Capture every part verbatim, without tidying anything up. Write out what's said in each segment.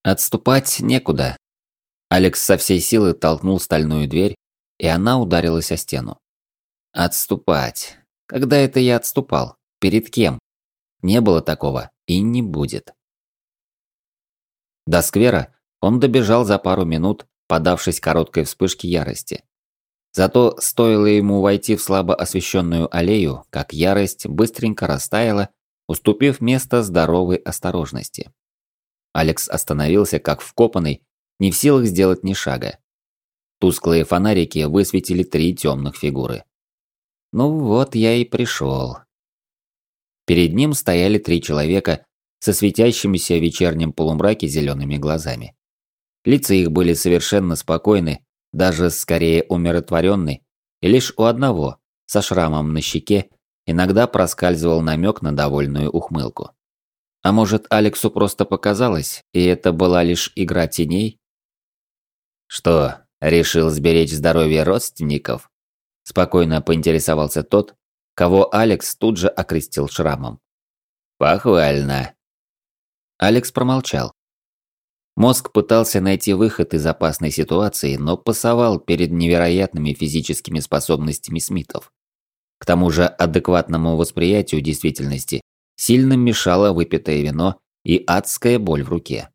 Отступать некуда. Алекс со всей силы толкнул стальную дверь, и она ударилась о стену. Отступать. Когда это я отступал? Перед кем? Не было такого и не будет. До сквера он добежал за пару минут, подавшись короткой вспышке ярости. Зато стоило ему войти в слабо освещенную аллею, как ярость быстренько растаяла, уступив место здоровой осторожности. Алекс остановился как вкопанный, не в силах сделать ни шага. Тусклые фонарики высветили три темных фигуры. Ну вот я и пришел. Перед ним стояли три человека со светящимися в вечернем полумраке зелеными глазами. Лица их были совершенно спокойны, даже скорее умиротворенны, и лишь у одного, со шрамом на щеке, иногда проскальзывал намек на довольную ухмылку. А может, Алексу просто показалось, и это была лишь игра теней? «Что, решил сберечь здоровье родственников?» Спокойно поинтересовался тот, кого Алекс тут же окрестил шрамом. «Похвально». Алекс промолчал. Мозг пытался найти выход из опасной ситуации, но пасовал перед невероятными физическими способностями Смитов. К тому же адекватному восприятию действительности сильно мешало выпитое вино и адская боль в руке.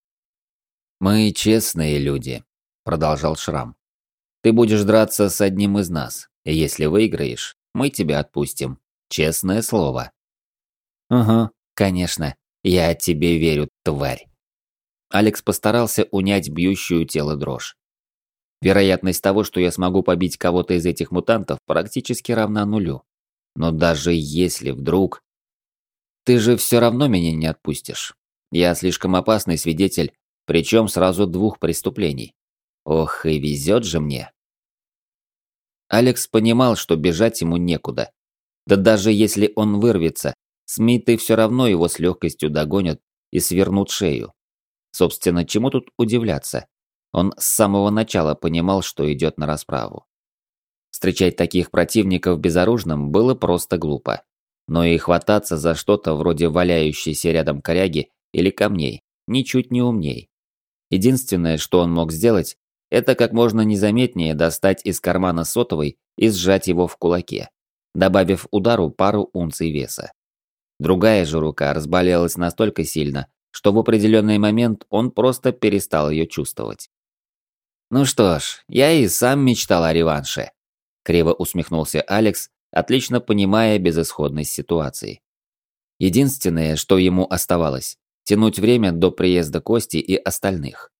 «Мы честные люди», – продолжал Шрам. «Ты будешь драться с одним из нас, и если выиграешь, мы тебя отпустим. Честное слово». «Угу, конечно, я тебе верю, тварь». Алекс постарался унять бьющую тело дрожь. Вероятность того, что я смогу побить кого-то из этих мутантов, практически равна нулю. Но даже если вдруг... Ты же все равно меня не отпустишь. Я слишком опасный свидетель, причем сразу двух преступлений. Ох, и везет же мне. Алекс понимал, что бежать ему некуда. Да даже если он вырвется, Смиты все равно его с легкостью догонят и свернут шею. Собственно, чему тут удивляться? Он с самого начала понимал, что идет на расправу. Встречать таких противников безоружным было просто глупо. Но и хвататься за что-то вроде валяющейся рядом коряги или камней ничуть не умней. Единственное, что он мог сделать, это как можно незаметнее достать из кармана сотовый и сжать его в кулаке, добавив удару пару унций веса. Другая же рука разболелась настолько сильно, что в определенный момент он просто перестал ее чувствовать. «Ну что ж, я и сам мечтал о реванше», – криво усмехнулся Алекс, отлично понимая безысходность ситуации. Единственное, что ему оставалось – тянуть время до приезда Кости и остальных.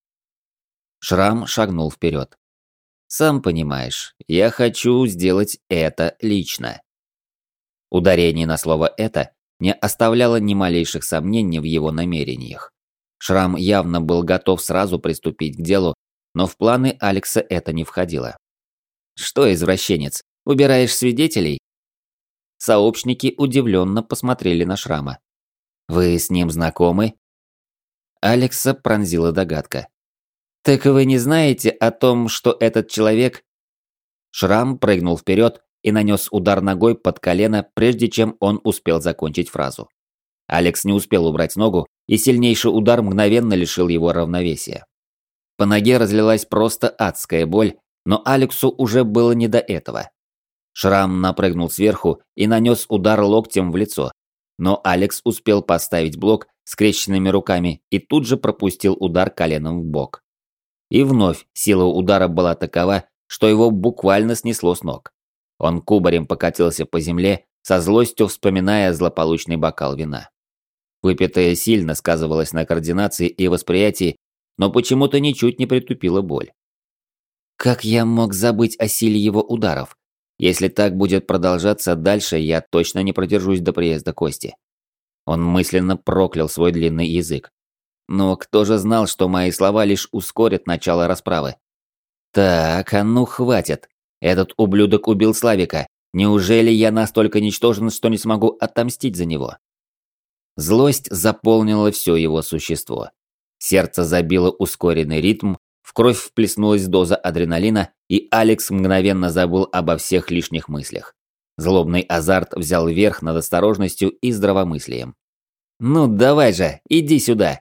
Шрам шагнул вперед. «Сам понимаешь, я хочу сделать это лично». Ударение на слово «это» не оставляло ни малейших сомнений в его намерениях. Шрам явно был готов сразу приступить к делу, но в планы Алекса это не входило. «Что, извращенец, убираешь свидетелей?» Сообщники удивленно посмотрели на Шрама. «Вы с ним знакомы?» Алекса пронзила догадка. «Так вы не знаете о том, что этот человек...» Шрам прыгнул вперед и нанес удар ногой под колено, прежде чем он успел закончить фразу. Алекс не успел убрать ногу, и сильнейший удар мгновенно лишил его равновесия. По ноге разлилась просто адская боль, но Алексу уже было не до этого. Шрам напрыгнул сверху и нанес удар локтем в лицо, но Алекс успел поставить блок скрещенными руками и тут же пропустил удар коленом в бок. И вновь сила удара была такова, что его буквально снесло с ног. Он кубарем покатился по земле, со злостью вспоминая злополучный бокал вина. Выпитое сильно сказывалось на координации и восприятии, но почему-то ничуть не притупило боль. Как я мог забыть о силе его ударов? Если так будет продолжаться дальше, я точно не продержусь до приезда Кости. Он мысленно проклял свой длинный язык. Но кто же знал, что мои слова лишь ускорят начало расправы? Так, а ну хватит. Этот ублюдок убил Славика. Неужели я настолько ничтожен, что не смогу отомстить за него? Злость заполнила все его существо. Сердце забило ускоренный ритм, в кровь вплеснулась доза адреналина, и Алекс мгновенно забыл обо всех лишних мыслях. Злобный азарт взял верх над осторожностью и здравомыслием. «Ну давай же, иди сюда!»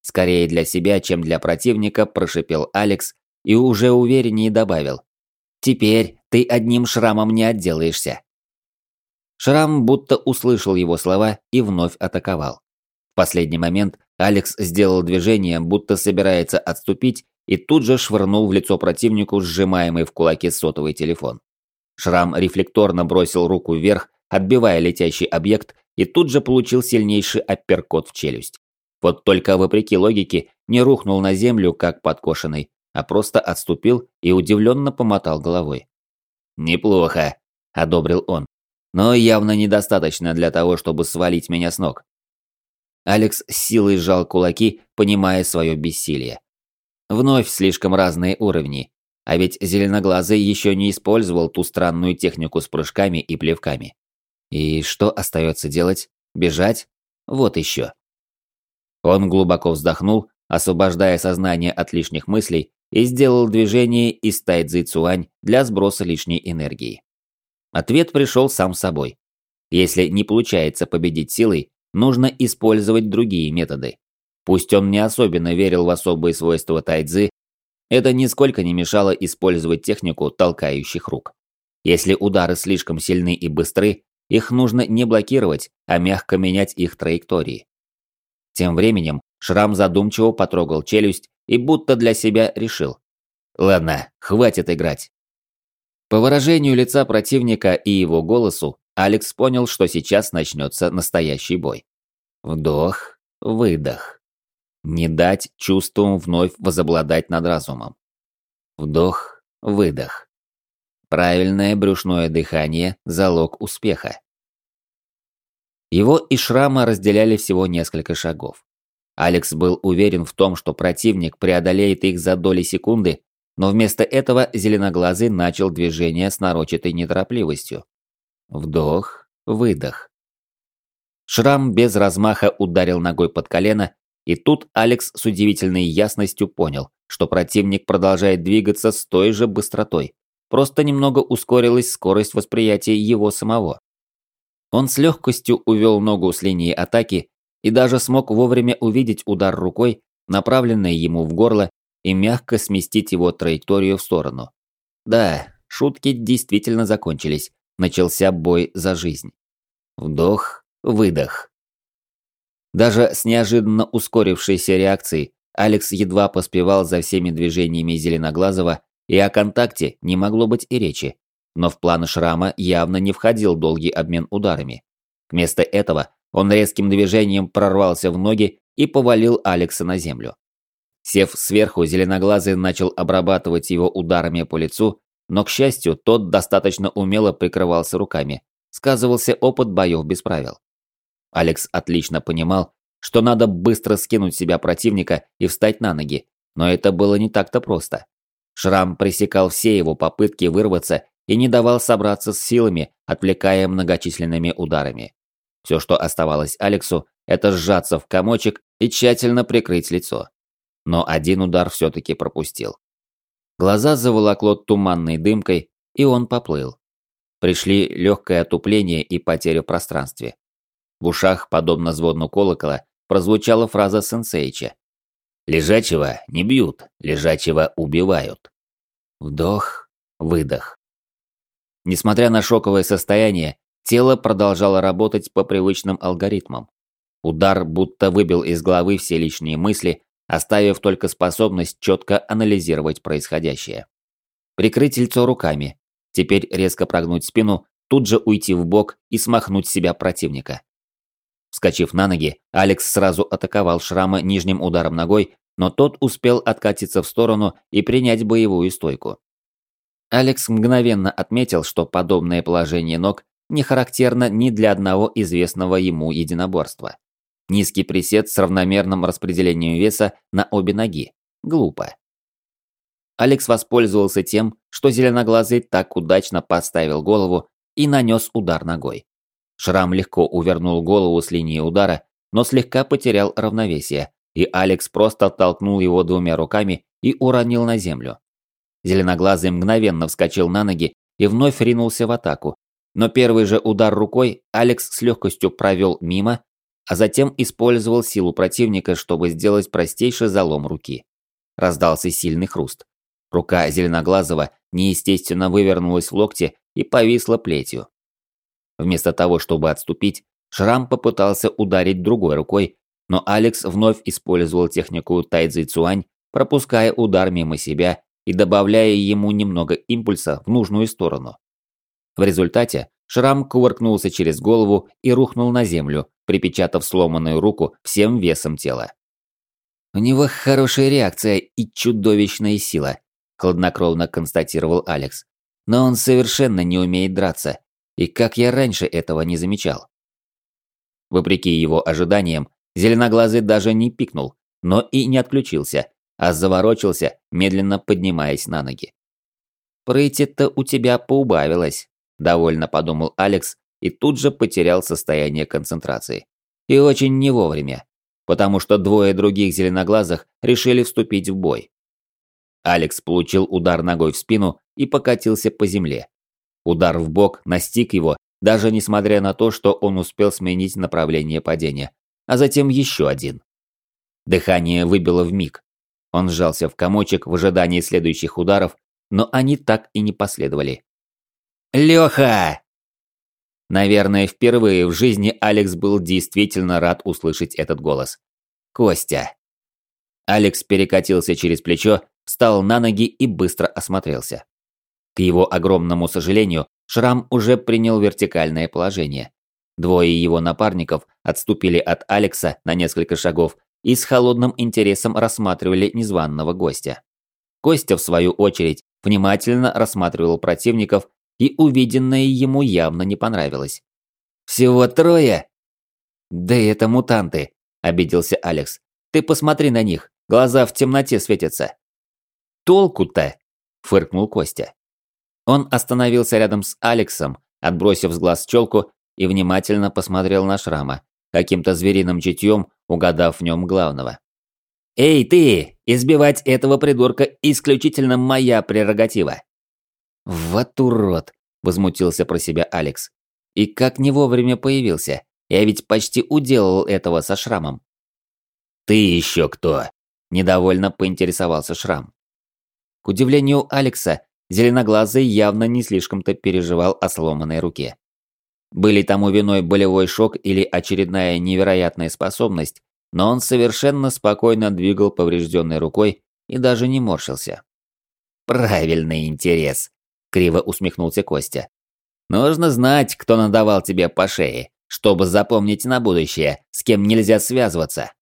скорее для себя, чем для противника, прошипел Алекс и уже увереннее добавил. «Теперь ты одним шрамом не отделаешься». Шрам будто услышал его слова и вновь атаковал. В последний момент Алекс сделал движение, будто собирается отступить, и тут же швырнул в лицо противнику сжимаемый в кулаке сотовый телефон. Шрам рефлекторно бросил руку вверх, отбивая летящий объект, и тут же получил сильнейший апперкот в челюсть. Вот только вопреки логике не рухнул на землю, как подкошенный, а просто отступил и удивленно помотал головой. «Неплохо», – одобрил он, – «но явно недостаточно для того, чтобы свалить меня с ног». Алекс с силой сжал кулаки, понимая свое бессилие. Вновь слишком разные уровни, а ведь Зеленоглазый еще не использовал ту странную технику с прыжками и плевками. И что остается делать? Бежать? Вот еще. Он глубоко вздохнул, освобождая сознание от лишних мыслей, и сделал движение из тайцзи цюань для сброса лишней энергии. Ответ пришел сам собой. Если не получается победить силой, нужно использовать другие методы. Пусть он не особенно верил в особые свойства тайцзи, это нисколько не мешало использовать технику толкающих рук. Если удары слишком сильны и быстры, их нужно не блокировать, а мягко менять их траектории. Тем временем Шрам задумчиво потрогал челюсть и будто для себя решил. Ладно, хватит играть. По выражению лица противника и его голосу, Алекс понял, что сейчас начнется настоящий бой. Вдох, выдох. Не дать чувствам вновь возобладать над разумом. Вдох, выдох. Правильное брюшное дыхание – залог успеха. Его и Шрама разделяли всего несколько шагов. Алекс был уверен в том, что противник преодолеет их за доли секунды, но вместо этого Зеленоглазый начал движение с нарочатой неторопливостью. Вдох, выдох. Шрам без размаха ударил ногой под колено, и тут Алекс с удивительной ясностью понял, что противник продолжает двигаться с той же быстротой, просто немного ускорилась скорость восприятия его самого. Он с легкостью увел ногу с линии атаки и даже смог вовремя увидеть удар рукой, направленный ему в горло, и мягко сместить его траекторию в сторону. Да, шутки действительно закончились, начался бой за жизнь. Вдох, выдох. Даже с неожиданно ускорившейся реакцией Алекс едва поспевал за всеми движениями Зеленоглазого, и о контакте не могло быть и речи. Но в планы Шрама явно не входил долгий обмен ударами. Вместо этого он резким движением прорвался в ноги и повалил Алекса на землю. Сев сверху, Зеленоглазый начал обрабатывать его ударами по лицу, но, к счастью, тот достаточно умело прикрывался руками. Сказывался опыт боев без правил. Алекс отлично понимал, что надо быстро скинуть с себя противника и встать на ноги, но это было не так-то просто. Шрам пресекал все его попытки вырваться и не давал собраться с силами, отвлекая многочисленными ударами. Все, что оставалось Алексу, это сжаться в комочек и тщательно прикрыть лицо. Но один удар все-таки пропустил. Глаза заволокло туманной дымкой, и он поплыл. Пришли легкое отупление и потеря в пространстве. В ушах, подобно звону колокола, прозвучала фраза сенсеича. «Лежачего не бьют, лежачего убивают». Вдох, выдох. Несмотря на шоковое состояние, тело продолжало работать по привычным алгоритмам. Удар будто выбил из головы все лишние мысли, оставив только способность четко анализировать происходящее. Прикрыть лицо руками, теперь резко прогнуть спину, тут же уйти в бок и смахнуть с себя противника. Вскочив на ноги, Алекс сразу атаковал Шрама нижним ударом ногой, но тот успел откатиться в сторону и принять боевую стойку. Алекс мгновенно отметил, что подобное положение ног не характерно ни для одного известного ему единоборства. Низкий присед с равномерным распределением веса на обе ноги. Глупо. Алекс воспользовался тем, что Зеленоглазый так удачно подставил голову и нанес удар ногой. Шрам легко увернул голову с линии удара, но слегка потерял равновесие, и Алекс просто оттолкнул его двумя руками и уронил на землю. Зеленоглазый мгновенно вскочил на ноги и вновь ринулся в атаку, но первый же удар рукой Алекс с легкостью провел мимо, а затем использовал силу противника, чтобы сделать простейший залом руки. Раздался сильный хруст. Рука Зеленоглазого неестественно вывернулась в локте и повисла плетью. Вместо того, чтобы отступить, Шрам попытался ударить другой рукой, но Алекс вновь использовал технику Тайцзи Цюань, пропуская удар мимо себя и добавляя ему немного импульса в нужную сторону. В результате Шрам кувыркнулся через голову и рухнул на землю, припечатав сломанную руку всем весом тела. «У него хорошая реакция и чудовищная сила», – хладнокровно констатировал Алекс. «Но он совершенно не умеет драться, и как я раньше этого не замечал». Вопреки его ожиданиям, Зеленоглазый даже не пикнул, но и не отключился, а заворочился, медленно поднимаясь на ноги. «Прыти-то у тебя поубавилось», – довольно подумал Алекс и тут же потерял состояние концентрации. И очень не вовремя, потому что двое других зеленоглазых решили вступить в бой. Алекс получил удар ногой в спину и покатился по земле. Удар в бок настиг его, даже несмотря на то, что он успел сменить направление падения, а затем еще один. Дыхание выбило вмиг. Он сжался в комочек в ожидании следующих ударов, но они так и не последовали. «Лёха!» Наверное, впервые в жизни Алекс был действительно рад услышать этот голос. «Костя!» Алекс перекатился через плечо, встал на ноги и быстро осмотрелся. К его огромному сожалению, Шрам уже принял вертикальное положение. Двое его напарников отступили от Алекса на несколько шагов и с холодным интересом рассматривали незваного гостя. Костя, в свою очередь, внимательно рассматривал противников, и увиденное ему явно не понравилось. «Всего трое?» «Да это мутанты», – обиделся Алекс. «Ты посмотри на них, глаза в темноте светятся». «Толку-то?» – фыркнул Костя. Он остановился рядом с Алексом, отбросив с глаз челку, и внимательно посмотрел на Шрама, каким-то звериным чутьем угадав в нем главного. «Эй, ты! Избивать этого придурка исключительно моя прерогатива!» «Вот урод!» – возмутился про себя Алекс. «И как не вовремя появился? Я ведь почти уделал этого со Шрамом». «Ты еще кто?» – недовольно поинтересовался Шрам. К удивлению Алекса, Зеленоглазый явно не слишком-то переживал о сломанной руке. Были тому виной болевой шок или очередная невероятная способность, но он совершенно спокойно двигал поврежденной рукой и даже не морщился. «Правильный интерес», – криво усмехнулся Костя. «Нужно знать, кто надавал тебе по шее, чтобы запомнить на будущее, с кем нельзя связываться».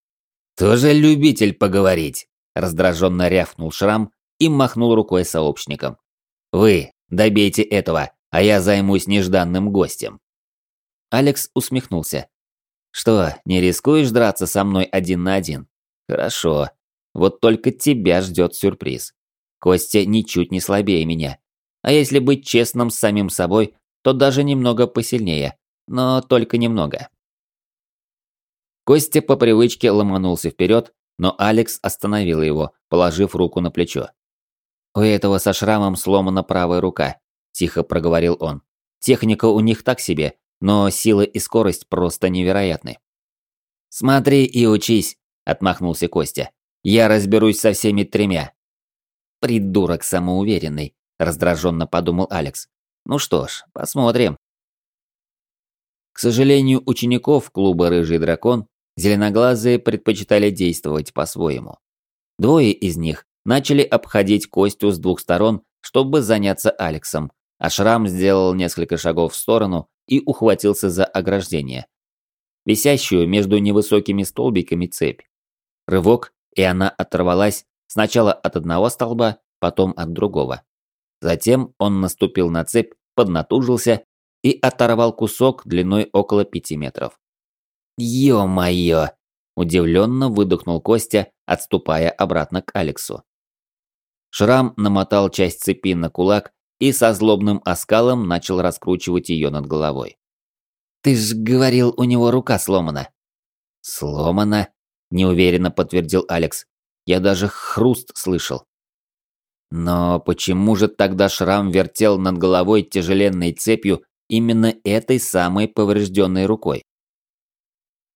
«Тоже любитель поговорить», – раздраженно рявкнул Шрам и махнул рукой сообщникам. «Вы добейте этого, а я займусь нежданным гостем». Алекс усмехнулся. «Что, не рискуешь драться со мной один на один? Хорошо. Вот только тебя ждет сюрприз. Костя ничуть не слабее меня. А если быть честным с самим собой, то даже немного посильнее. Но только немного». Костя по привычке ломанулся вперед, но Алекс остановил его, положив руку на плечо. «У этого со Шрамом сломана правая рука», – тихо проговорил он. «Техника у них так себе, но сила и скорость просто невероятны». «Смотри и учись», – отмахнулся Костя. «Я разберусь со всеми тремя». «Придурок самоуверенный», – раздраженно подумал Алекс. «Ну что ж, посмотрим». К сожалению, учеников клуба «Рыжий дракон» зеленоглазые предпочитали действовать по-своему. Двое из них начали обходить Костю с двух сторон, чтобы заняться Алексом, а Шрам сделал несколько шагов в сторону и ухватился за ограждение, висящую между невысокими столбиками цепь. Рывок, и она оторвалась сначала от одного столба, потом от другого. Затем он наступил на цепь, поднатужился и оторвал кусок длиной около пяти метров. «Ё-моё!» – удивленно выдохнул Костя, отступая обратно к Алексу. Шрам намотал часть цепи на кулак и со злобным оскалом начал раскручивать ее над головой. «Ты ж говорил, у него рука сломана». «Сломана?» – неуверенно подтвердил Алекс. «Я даже хруст слышал». Но почему же тогда Шрам вертел над головой тяжеленной цепью именно этой самой поврежденной рукой?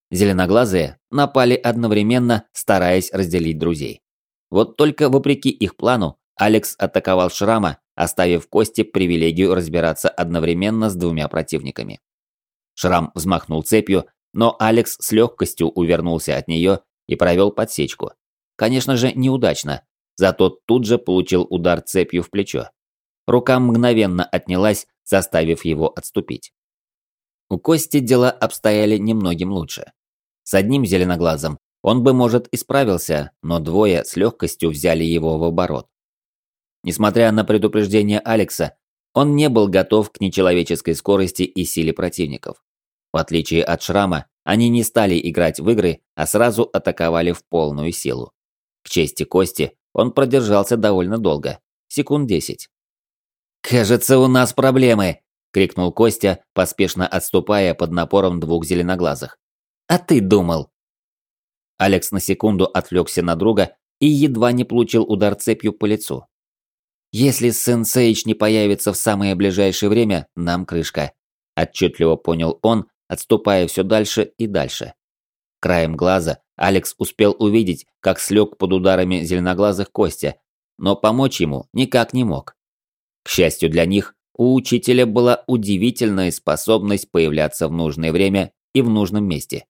Зеленоглазые напали одновременно, стараясь разделить друзей. Вот только вопреки их плану, Алекс атаковал Шрама, оставив Косте привилегию разбираться одновременно с двумя противниками. Шрам взмахнул цепью, но Алекс с легкостью увернулся от нее и провел подсечку. Конечно же, неудачно, зато тут же получил удар цепью в плечо. Рука мгновенно отнялась, заставив его отступить. У Кости дела обстояли немногим лучше. С одним зеленоглазым он бы, может, и справился, но двое с легкостью взяли его в оборот. Несмотря на предупреждение Алекса, он не был готов к нечеловеческой скорости и силе противников. В отличие от Шрама, они не стали играть в игры, а сразу атаковали в полную силу. К чести Кости, он продержался довольно долго, секунд десять. «Кажется, у нас проблемы!» – крикнул Костя, поспешно отступая под напором двух зеленоглазых. «А ты думал?» Алекс на секунду отвлекся на друга и едва не получил удар цепью по лицу. «Если Сенсейч не появится в самое ближайшее время, нам крышка», – отчетливо понял он, отступая все дальше и дальше. Краем глаза Алекс успел увидеть, как слег под ударами зеленоглазых Костя, но помочь ему никак не мог. К счастью для них, у учителя была удивительная способность появляться в нужное время и в нужном месте.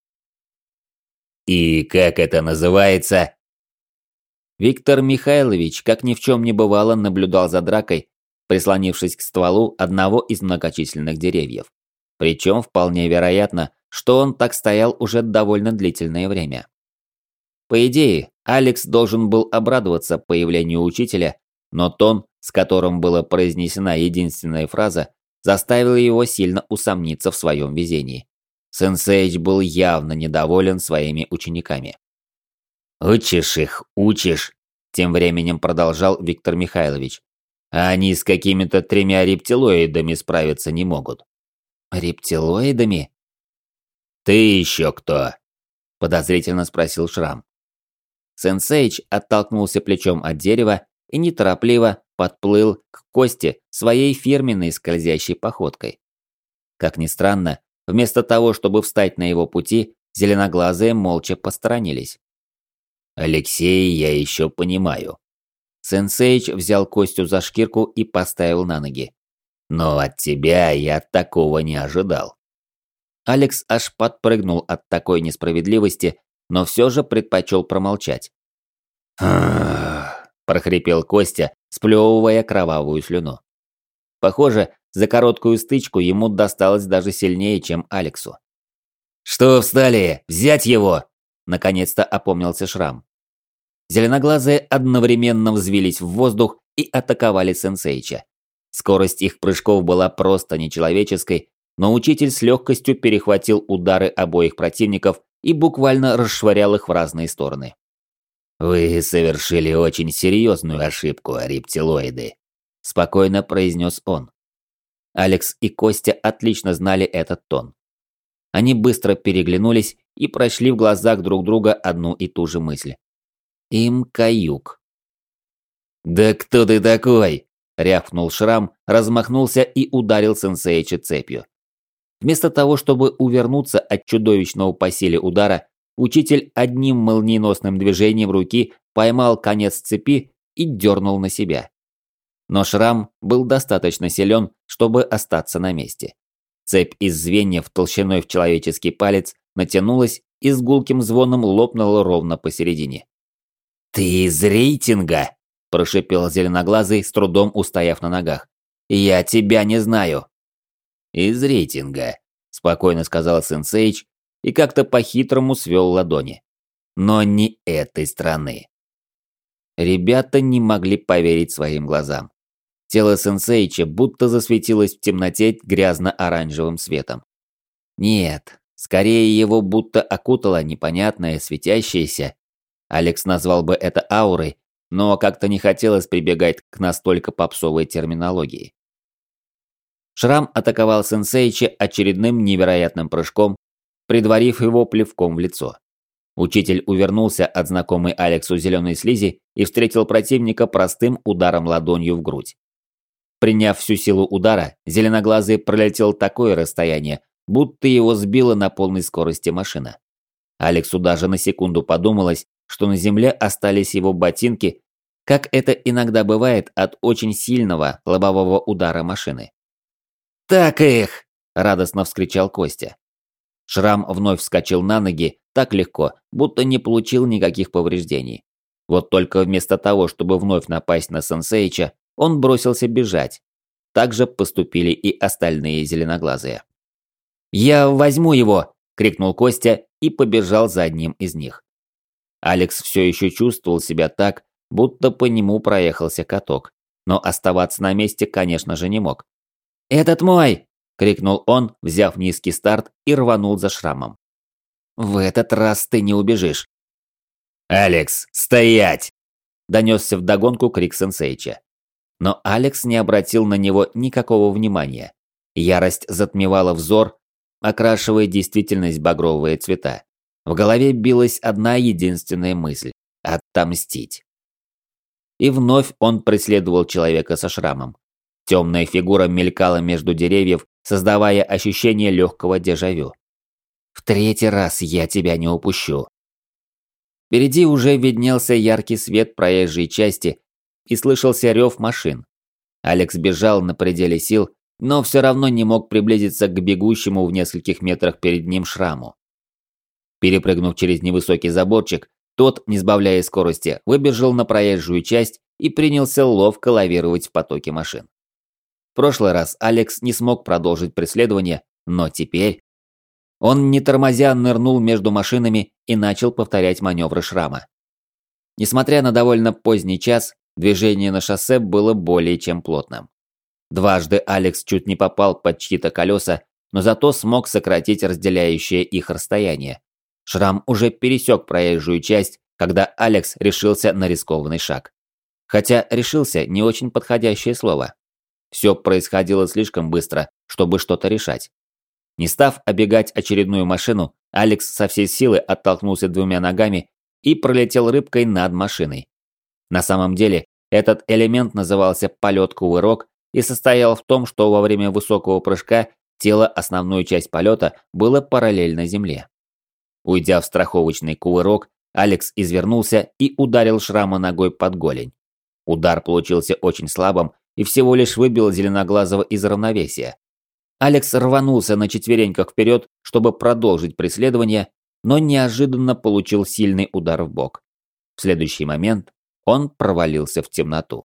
«И как это называется?» Виктор Михайлович, как ни в чем не бывало, наблюдал за дракой, прислонившись к стволу одного из многочисленных деревьев. Причем вполне вероятно, что он так стоял уже довольно длительное время. По идее, Алекс должен был обрадоваться появлению учителя, но тон, с которым была произнесена единственная фраза, заставил его сильно усомниться в своем везении. Сенсейч был явно недоволен своими учениками. «Учишь их, учишь», – тем временем продолжал Виктор Михайлович. «А они с какими-то тремя рептилоидами справиться не могут». «Рептилоидами?» «Ты еще кто?» – подозрительно спросил Шрам. Сенсейч оттолкнулся плечом от дерева и неторопливо подплыл к Косте своей фирменной скользящей походкой. Как ни странно, вместо того, чтобы встать на его пути, зеленоглазые молча посторонились. «Алексей, я еще понимаю». Сенсейч взял Костю за шкирку и поставил на ноги. «Но от тебя я такого не ожидал». Алекс аж подпрыгнул от такой несправедливости, но все же предпочел промолчать. Прохрипел Костя, сплевывая кровавую слюну. Похоже, за короткую стычку ему досталось даже сильнее, чем Алексу. «Что встали? Взять его!» Наконец-то опомнился Шрам. Зеленоглазые одновременно взвились в воздух и атаковали Сенсейча. Скорость их прыжков была просто нечеловеческой, но учитель с легкостью перехватил удары обоих противников и буквально расшвырял их в разные стороны. «Вы совершили очень серьезную ошибку, рептилоиды», – спокойно произнес он. Алекс и Костя отлично знали этот тон. Они быстро переглянулись и прочли в глазах друг друга одну и ту же мысль. Им каюк. «Да кто ты такой?» – рявкнул Шрам, размахнулся и ударил Сенсейча цепью. Вместо того, чтобы увернуться от чудовищного по силе удара, учитель одним молниеносным движением руки поймал конец цепи и дернул на себя. Но Шрам был достаточно силен, чтобы остаться на месте. Цепь из звеньев толщиной в человеческий палец натянулась и с гулким звоном лопнула ровно посередине. «Ты из рейтинга?» – прошипел зеленоглазый, с трудом устояв на ногах. «Я тебя не знаю». «Из рейтинга», – спокойно сказал Сенсейч и как-то по-хитрому свел ладони. «Но не этой страны». Ребята не могли поверить своим глазам. Тело Сенсейча будто засветилось в темноте грязно-оранжевым светом. Нет, скорее его будто окутало непонятное, светящееся. Алекс назвал бы это аурой, но как-то не хотелось прибегать к настолько попсовой терминологии. Шрам атаковал Сенсейча очередным невероятным прыжком, предварив его плевком в лицо. Учитель увернулся от знакомой Алексу зеленой слизи и встретил противника простым ударом ладонью в грудь. Приняв всю силу удара, зеленоглазый пролетел такое расстояние, будто его сбила на полной скорости машина. Алексу даже на секунду подумалось, что на земле остались его ботинки, как это иногда бывает от очень сильного лобового удара машины. «Так их!» – радостно вскричал Костя. Шрам вновь вскочил на ноги так легко, будто не получил никаких повреждений. Вот только вместо того, чтобы вновь напасть на Сенсеича, он бросился бежать. Так же поступили и остальные зеленоглазые. «Я возьму его!» – крикнул Костя и побежал за одним из них. Алекс все еще чувствовал себя так, будто по нему проехался каток, но оставаться на месте, конечно же, не мог. «Этот мой!» – крикнул он, взяв низкий старт и рванул за Шрамом. «В этот раз ты не убежишь!» «Алекс, стоять!» – донесся вдогонку крик Сенсеича. Но Алекс не обратил на него никакого внимания. Ярость затмевала взор, окрашивая действительность в багровые цвета. В голове билась одна единственная мысль – отомстить. И вновь он преследовал человека со шрамом. Темная фигура мелькала между деревьев, создавая ощущение легкого дежавю. «В третий раз я тебя не упущу». Впереди уже виднелся яркий свет проезжей части и слышался рев машин. Алекс бежал на пределе сил, но все равно не мог приблизиться к бегущему в нескольких метрах перед ним Шраму. Перепрыгнув через невысокий заборчик, тот, не сбавляя скорости, выбежал на проезжую часть и принялся ловко лавировать в потоке машин. В прошлый раз Алекс не смог продолжить преследование, но теперь... Он, не тормозя, нырнул между машинами и начал повторять маневры Шрама. Несмотря на довольно поздний час, движение на шоссе было более чем плотным. Дважды Алекс чуть не попал под чьи-то колеса, но зато смог сократить разделяющее их расстояние. Шрам уже пересек проезжую часть, когда Алекс решился на рискованный шаг. Хотя решился не очень подходящее слово. Все происходило слишком быстро, чтобы что-то решать. Не став обегать очередную машину, Алекс со всей силы оттолкнулся двумя ногами и пролетел рыбкой над машиной. На самом деле, этот элемент назывался полет-кувырок и состоял в том, что во время высокого прыжка тело основную часть полета было параллельно земле. Уйдя в страховочный кувырок, Алекс извернулся и ударил Шрама ногой под голень. Удар получился очень слабым и всего лишь выбил зеленоглазого из равновесия. Алекс рванулся на четвереньках вперед, чтобы продолжить преследование, но неожиданно получил сильный удар в бок. В следующий момент он провалился в темноту.